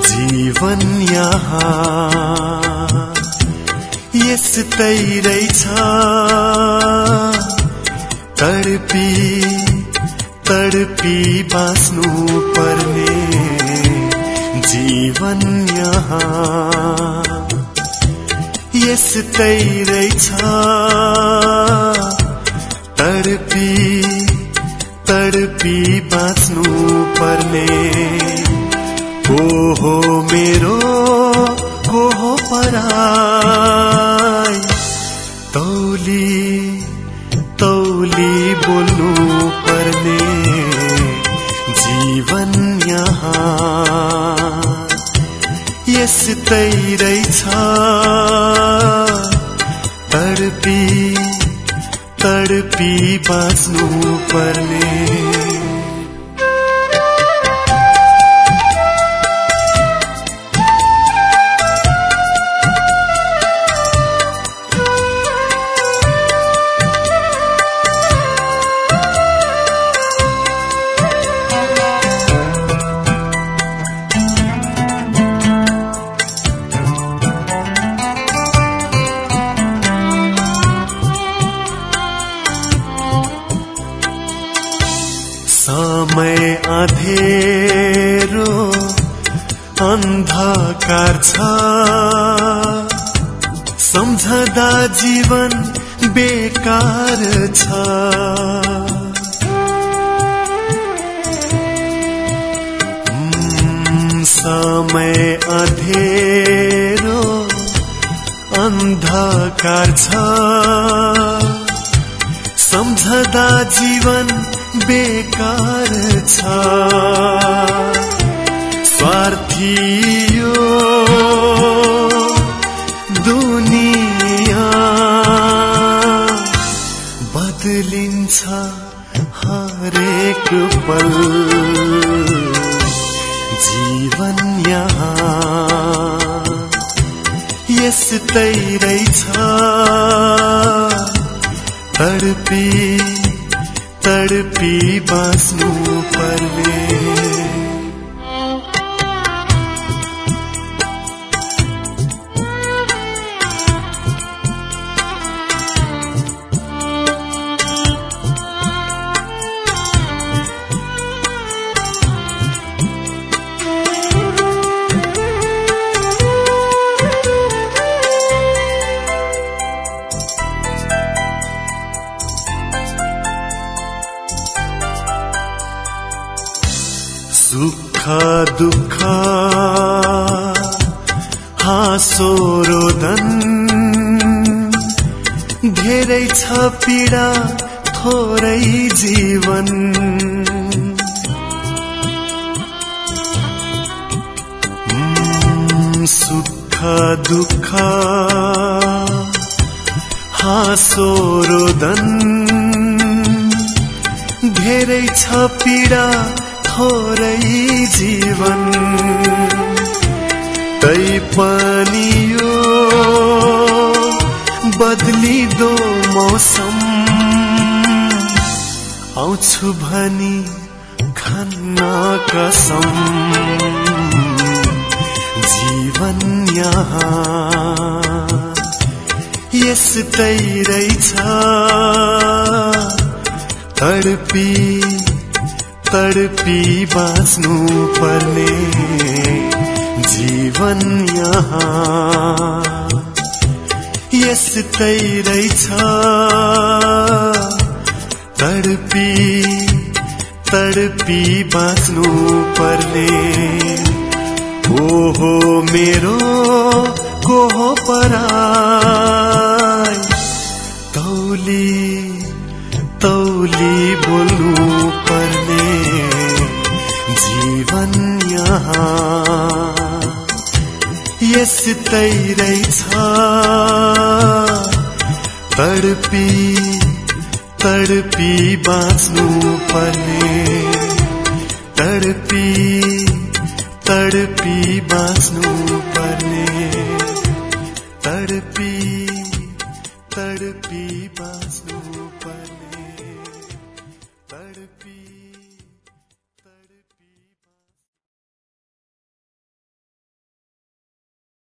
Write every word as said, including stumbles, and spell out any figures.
जीवन यहाँ यस्तै रहेछ तडपी तडपी बाँच्नु पर्ने जीवन यहाँ यस्तै रहेछ तडपी तडपी बाँच्नु पर्ने को हो मेरो को हो पराई तौली तौली बोल्नु पर्ने जीवन यहाँ यस्तै रहेछ तडपी तडपी बाँच्नु पर्ने समय अँधेरो अन्धकार छ सम्झदा जीवन बेकार छ समय अँधेरो अन्धकार छ सम्झदा जीवन बेकार छ स्वार्थी यो दुनिया बदलिन्छ हरेक पल जीवन यहाँ यस्तै रहेछ तडपी तडपी बाँच्नु पर्ने सुख दुःख हाँसो रोदन धेरै छ पीडा थोरै जीवन सुख दुःख हाँसो रोदन धेरै छ पीडा थोरै जीवन तै पनि यो बदलिदो मौसम आउँछु भनी खन्न कसम जीवन यहाँ यस्तै रहेछ तडपी तडपी बाँच्नु पर्ने जीवन यहाँ यस्तै रहेछ तडपी तडपी बाँच्नु पर्ने को हो मेरो को हो पराई तौली तौली बोल्नु पर्ने जीवन यहाँ यस्तै रहेछ तडपी तडपी बाँच्नु पर्ने तडपी तडपी बाँच्नु पर्ने तडपी तडपी बाँच्नु पर्ने